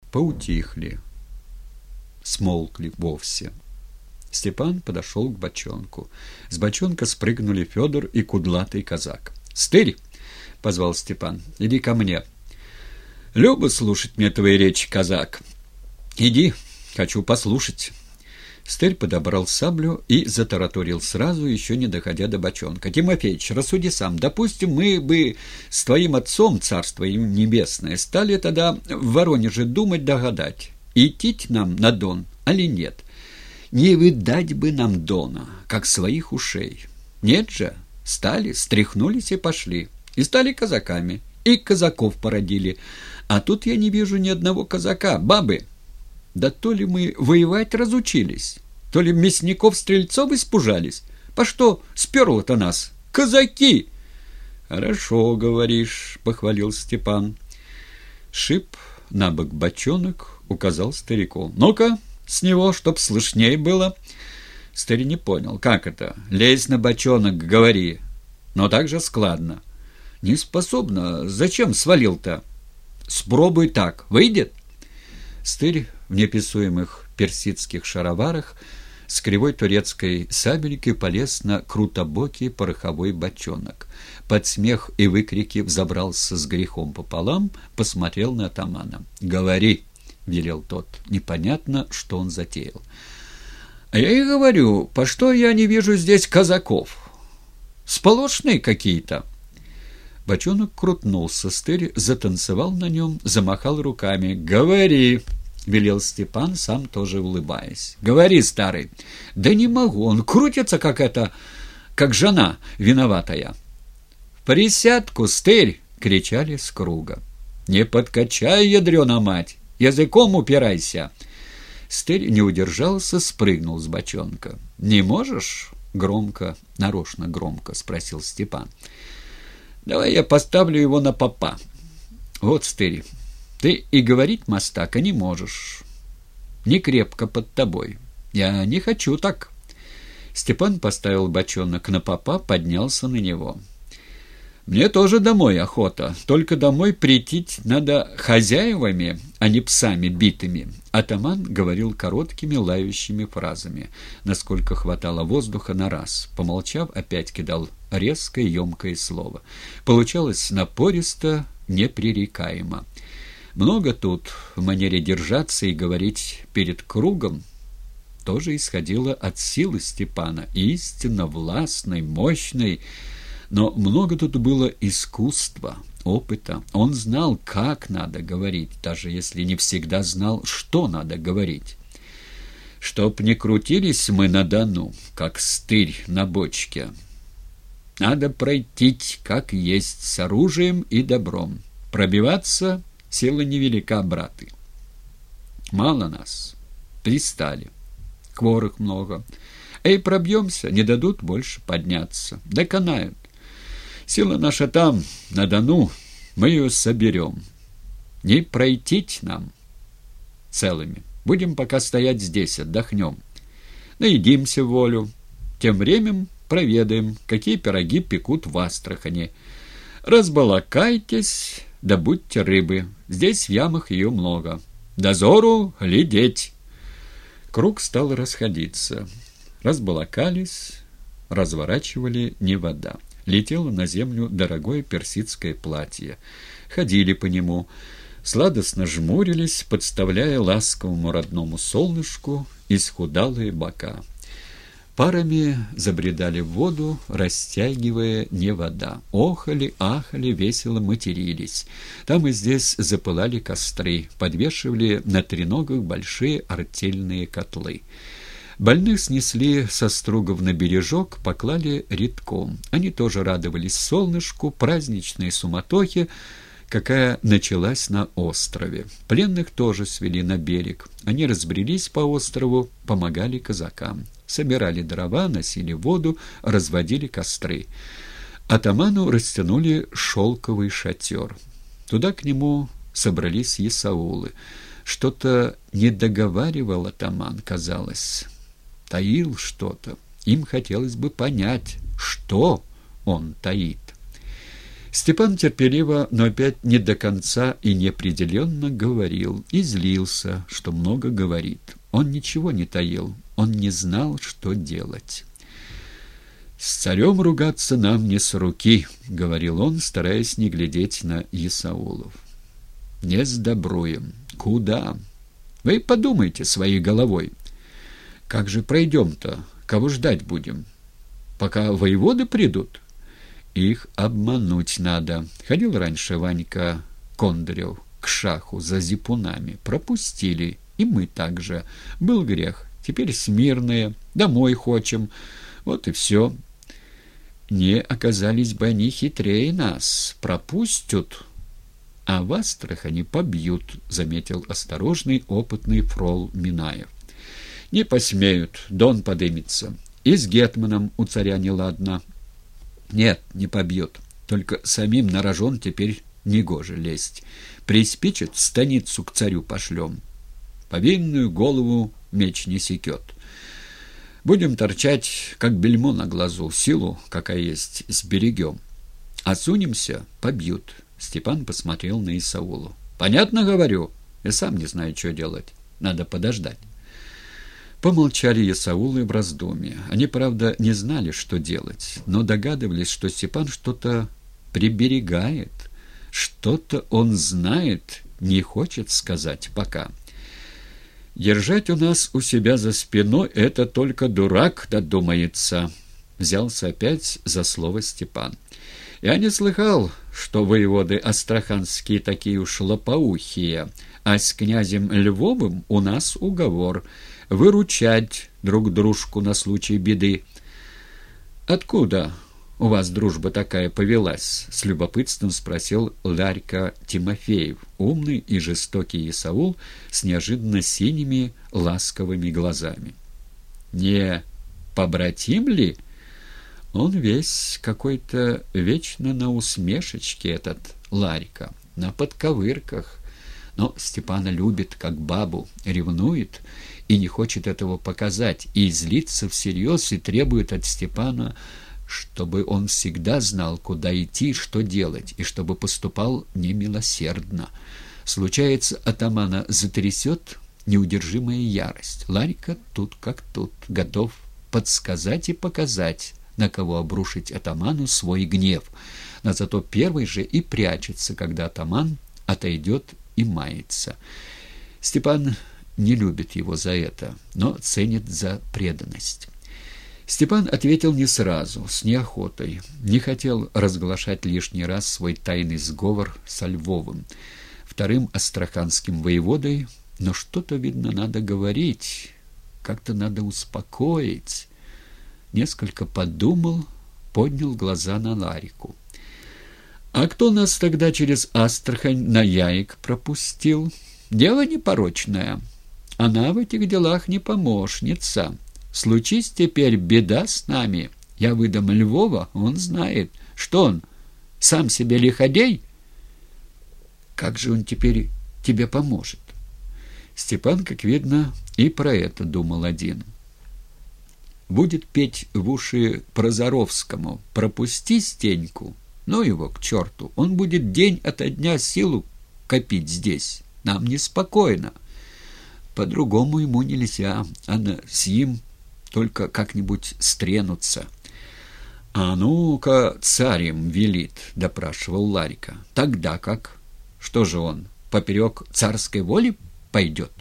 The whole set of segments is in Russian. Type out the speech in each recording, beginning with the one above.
поутихли, смолкли вовсе. Степан подошел к бочонку. С бочонка спрыгнули Федор и кудлатый казак. «Стырь!» — позвал Степан. «Иди ко мне». «Любо слушать мне твои речи, казак». «Иди, хочу послушать». Стырь подобрал саблю и затараторил сразу, еще не доходя до бочонка. «Тимофеич, рассуди сам. Допустим, мы бы с твоим отцом, царство им небесное, стали тогда в Воронеже думать да гадать, идти нам на Дон, али нет. Не видать бы нам Дона, как своих ушей. Нет же, стали, стряхнулись и пошли. И стали казаками, и казаков породили. А тут я не вижу ни одного казака, бабы. Да то ли мы воевать разучились, то ли мясников-стрельцов испужались. По что сперло-то нас? Казаки!» «Хорошо, говоришь», — похвалил Степан. Шип на бок бочонок, указал старику. «Ну-ка, с него, чтоб слышней было». Старик не понял, как это? «Лезь на бочонок, говори». Но так же складно. «Не способна. Зачем свалил-то?» «Спробуй так. Выйдет?» Стырь в неописуемых персидских шароварах с кривой турецкой сабелькой полез на крутобокий пороховой бочонок. Под смех и выкрики взобрался с грехом пополам, посмотрел на атамана. «Говори!» — велел тот. Непонятно, что он затеял. «А я и говорю, по что я не вижу здесь казаков? Сполошные какие-то». Бочонок крутнулся, Стырь затанцевал на нем, замахал руками. «Говори!» — велел Степан, сам тоже улыбаясь. «Говори, старый!» «Да не могу, он крутится, как жена виноватая». «В присядку, Стырь!» — кричали с круга. «Не подкачай, ядрёна мать! Языком упирайся!» Стырь не удержался, спрыгнул с бочонка. «Не можешь?» — громко, нарочно громко спросил Степан. «Давай я поставлю его на попа. Вот, Стырь, ты и говорить мастака не можешь. Не крепко под тобой. Я не хочу так». Степан поставил бочонок на попа, поднялся на него. «Мне тоже домой охота. Только домой прийти надо хозяевами, а не псами битыми». Атаман говорил короткими лающими фразами, насколько хватало воздуха на раз. Помолчав, опять кидал резкое, емкое слово. Получалось напористо, непререкаемо. Много тут в манере держаться и говорить перед кругом тоже исходило от силы Степана, истинно властной, мощной. Но много тут было искусства, опыта. Он знал, как надо говорить, даже если не всегда знал, что надо говорить. «Чтоб не крутились мы на Дону, как стырь на бочке. Надо пройти, как есть, с оружием и добром. Пробиваться сила невелика, браты. Мало нас, пристали, хворых много. Эй, пробьемся, не дадут больше подняться, доконают. Сила наша там, на Дону, мы ее соберем. Не пройти нам целыми. Будем пока стоять здесь, отдохнем. Наедимся в волю. Тем временем проведаем, какие пироги пекут в Астрахани. Разбалакайтесь, добудьте рыбы. Здесь в ямах ее много. Дозору глядеть». Круг стал расходиться. Разбалакались, разворачивали не вода. Летело на землю дорогое персидское платье. Ходили по нему, сладостно жмурились, подставляя ласковому родному солнышку исхудалые бока. Парами забредали в воду, растягивая не вода. Охали, ахали, весело матерились. Там и здесь запылали костры, подвешивали на треногах большие артельные котлы. Больных снесли со стругов на бережок, поклали редком. Они тоже радовались солнышку, праздничной суматохе, какая началась на острове. Пленных тоже свели на берег. Они разбрелись по острову, помогали казакам. Собирали дрова, носили воду, разводили костры. Атаману растянули шелковый шатер. Туда к нему собрались есаулы. Что-то не договаривал атаман, казалось. Таил что-то. Им хотелось бы понять, что он таит. Степан терпеливо, но опять не до конца и неопределенно говорил, и злился, что много говорит. Он ничего не таил, он не знал, что делать. «С царем ругаться нам не с руки», — говорил он, стараясь не глядеть на Исаулов. «Не сдобруем. Куда? Вы подумайте своей головой. Как же пройдем-то? Кого ждать будем? Пока воеводы придут?» «Их обмануть надо. Ходил раньше Ванька Кондарев к шаху за зипунами. Пропустили. И мы также. Был грех. Теперь смирные. Домой хочем. Вот и все. Не оказались бы они хитрее нас. Пропустят, а в Астрахани побьют», — заметил осторожный, опытный фрол Минаев. «Не посмеют. Дон подымется. И с гетманом у царя неладно». «Нет, не побьют. Только самим на рожон теперь негоже лезть. Приспичит, в станицу к царю пошлем. Повинную голову меч не секет. Будем торчать, как бельмо на глазу, силу, какая есть, сберегем. Осунемся — побьют». Степан посмотрел на Исаулу. «Понятно, говорю? Я сам не знаю, что делать. Надо подождать». Помолчали Исаулы в раздумье. Они, правда, не знали, что делать, но догадывались, что Степан что-то приберегает, что-то он знает, не хочет сказать пока. «Держать у нас у себя за спиной — это только дурак додумается», — взялся опять за слово Степан. «Я не слыхал, что воеводы астраханские такие уж лопоухие, а с князем Львовым у нас уговор — выручать друг дружку на случай беды». «Откуда у вас дружба такая повелась?» — с любопытством спросил Ларька Тимофеев, умный и жестокий Исаул с неожиданно синими ласковыми глазами. «Не побратим ли?» Он весь какой-то вечно на усмешечке, этот Ларька, на подковырках. Но Степана любит, как бабу, ревнует и не хочет этого показать, и злится всерьез, и требует от Степана, чтобы он всегда знал, куда идти, что делать, и чтобы поступал немилосердно. Случается, атамана затрясет неудержимая ярость. Ларька тут как тут, готов подсказать и показать, на кого обрушить атаману свой гнев, но зато первый же и прячется, когда атаман отойдет и мается. Степан не любит его за это, но ценит за преданность. Степан ответил не сразу, с неохотой. Не хотел разглашать лишний раз свой тайный сговор со Львовым, вторым астраханским воеводой, но что-то, видно, надо говорить, как-то надо успокоить. Несколько подумал, поднял глаза на Ларику. «А кто нас тогда через Астрахань на Яик пропустил? Дело непорочное. Она в этих делах не помощница. Случись теперь беда с нами, я выдам Львова, он знает. Что он, сам себе лиходей? Как же он теперь тебе поможет?» Степан, как видно, и про это думал один. Будет петь в уши Прозоровскому: «Пропусти Стеньку». Ну его к черту, он будет день ото дня силу копить здесь. Нам неспокойно. По-другому ему нельзя, с ним только как-нибудь стренуться. «А ну-ка, царем велит», — допрашивал Ларика. «Тогда как? Что же он, поперек царской воли пойдет?»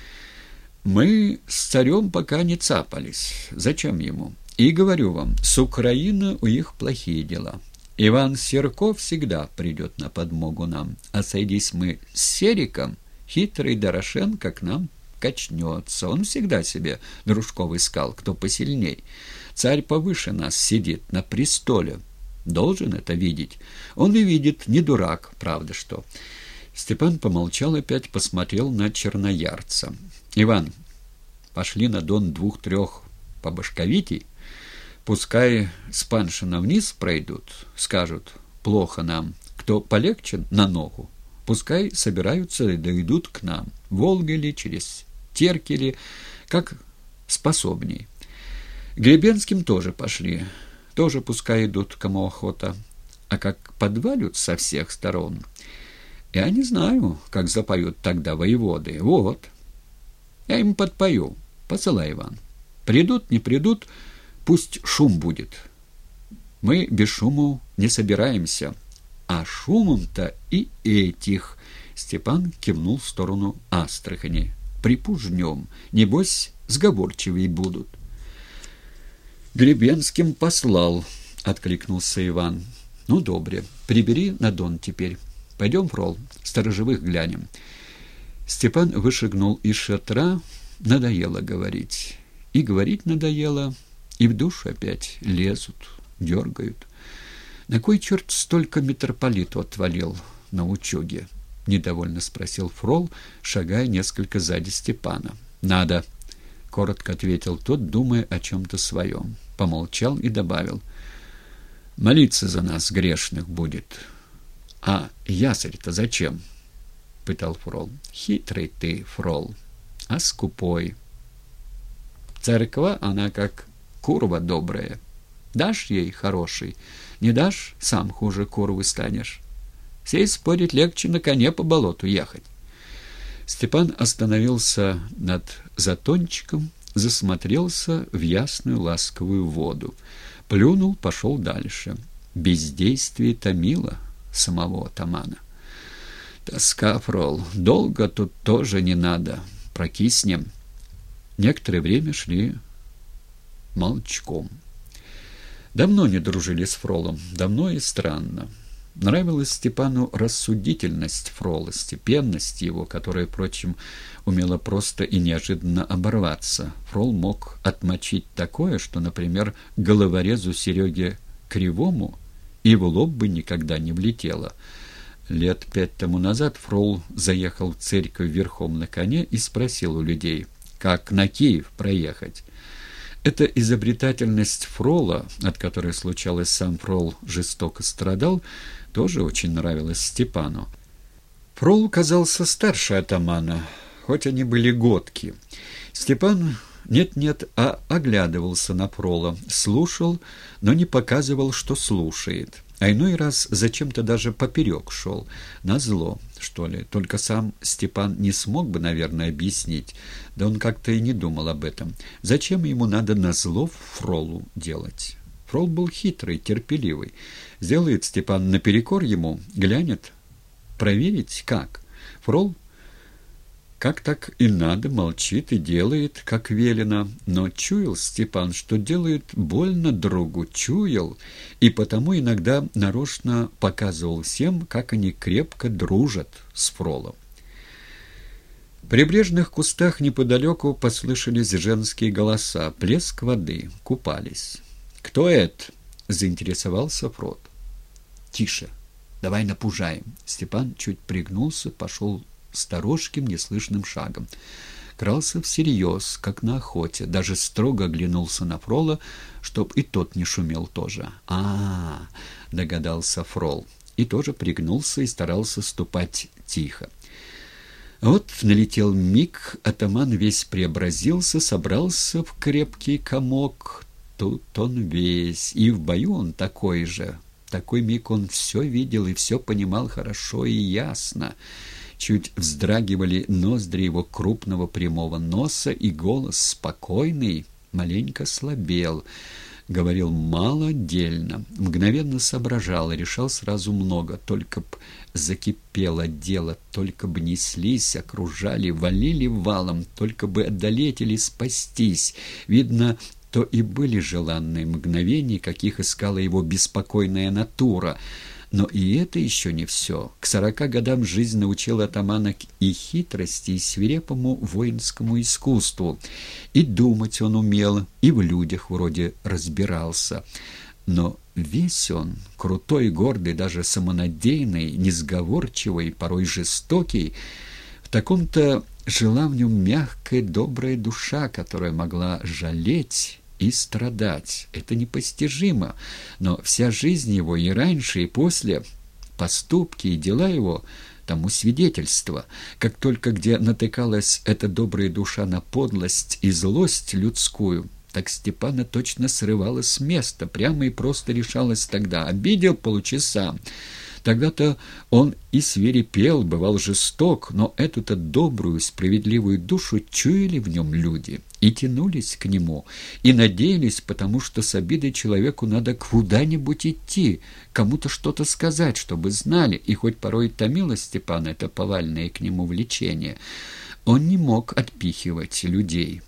«Мы с царем пока не цапались. Зачем ему? И говорю вам, с Украины у них плохие дела. Иван Серков всегда придет на подмогу нам, а сойдись мы с Сериком, хитрый Дорошенко к нам качнется. Он всегда себе дружков искал, кто посильней. Царь повыше нас сидит на престоле. Должен это видеть. Он и видит, не дурак, правда что». Степан помолчал, опять посмотрел на черноярца. «Иван, пошли на Дон 2-3 побашковитей. Пускай с Паншина вниз пройдут, скажут: плохо нам, кто полегче на ногу, пускай собираются и дойдут к нам, Волгой ли, через Терки ли, как способней. Гребенским тоже пошли, тоже пускай идут, кому охота. А как подвалят со всех сторон, я не знаю, как запоют тогда воеводы. Вот, я им подпою, посылай, Иван. Придут, не придут, пусть шум будет. Мы без шуму не собираемся, а шумом-то и этих. Степан кивнул в сторону Астрахани. Припужнем, небось, сговорчивей будут. Гребенским послал, откликнулся Иван. Ну, добре, прибери на Дон теперь. Пойдем, Фрол, сторожевых глянем. Степан вышагнул из шатра. Надоело говорить. И говорить надоело, и в душу опять лезут, дергают. На кой черт столько митрополиту отвалил на учёге? Недовольно спросил Фрол, шагая несколько сзади Степана. «Надо», — коротко ответил тот, думая о чем-то своем. Помолчал и добавил. «Молиться за нас, грешных, будет». «А ясарь-то зачем?» — пытал Фрол. «Хитрый ты, Фрол, а скупой. Церква, она как курва добрая. Дашь ей хороший, не дашь, сам хуже курвы станешь. Сей спорить легче на коне по болоту ехать». Степан остановился над затончиком, засмотрелся в ясную ласковую воду. Плюнул, пошел дальше. Бездействие томило самого атамана. «Тоска, Фрол, долго тут тоже не надо. Прокиснем». Некоторое время шли молчком. Давно не дружили с Фролом, давно и странно. Нравилась Степану рассудительность Фрола, степенность его, которая, впрочем, умела просто и неожиданно оборваться. Фрол мог отмочить такое, что, например, головорезу Сереге Кривому и в лоб бы никогда не влетело. Лет 5 тому назад Фрол заехал в церковь верхом на коне и спросил у людей, как на Киев проехать. Эта изобретательность Фрола, от которой, случалось, сам Фрол жестоко страдал, тоже очень нравилась Степану. Фрол казался старше атамана, хоть они были годки. Степан нет-нет, а оглядывался на Фрола, слушал, но не показывал, что слушает. А иной раз зачем-то даже поперек шел, назло, что ли. Только сам Степан не смог бы, наверное, объяснить, да он как-то и не думал об этом. Зачем ему надо назло Фролу делать? Фрол был хитрый, терпеливый. Сделает Степан наперекор ему, глянет, проверить как. Фрол как так и надо, молчит и делает, как велено. Но чуял Степан, что делает больно другу, чуял, и потому иногда нарочно показывал всем, как они крепко дружат с Фролом. В прибрежных кустах неподалеку послышались женские голоса, плеск воды, купались. «Кто это?» — заинтересовался Фрол. «Тише, давай напужаем». Степан чуть пригнулся, пошел сторожким, неслышным шагом. Крался всерьез, как на охоте, даже строго оглянулся на Фрола, чтоб и тот не шумел тоже. Догадался Фрол, и тоже пригнулся и старался ступать тихо. Вот налетел миг, атаман весь преобразился, собрался в крепкий комок. Тут он весь, и в бою он такой же. В такой миг он все видел и все понимал хорошо и ясно. Чуть вздрагивали ноздри его крупного прямого носа, и голос спокойный маленько слабел. Говорил мало, дельно, мгновенно соображал и решал сразу много. Только б закипело дело, только бы неслись, окружали, валили валом, только бы одолеть или спастись. Видно, то и были желанные мгновения, каких искала его беспокойная натура. Но и это еще не все. К 40 годам жизнь научила атамана и хитрости, и свирепому воинскому искусству. И думать он умел, и в людях вроде разбирался. Но весь он, крутой, гордый, даже самонадеянный, несговорчивый, порой жестокий, в таком-то жила в нем мягкая, добрая душа, которая могла жалеть и страдать. Это непостижимо, но вся жизнь его и раньше, и после, поступки и дела его тому свидетельство. Как только где натыкалась эта добрая душа на подлость и злость людскую, так Степана точно срывало с места, прямо и просто решалось тогда: обидел — получи сам. Тогда-то он и свирепел, бывал жесток, но эту-то добрую, справедливую душу чуяли в нем люди и тянулись к нему, и надеялись, потому что с обидой человеку надо куда-нибудь идти, кому-то что-то сказать, чтобы знали, и хоть порой томило Степана это повальное к нему влечение, он не мог отпихивать людей.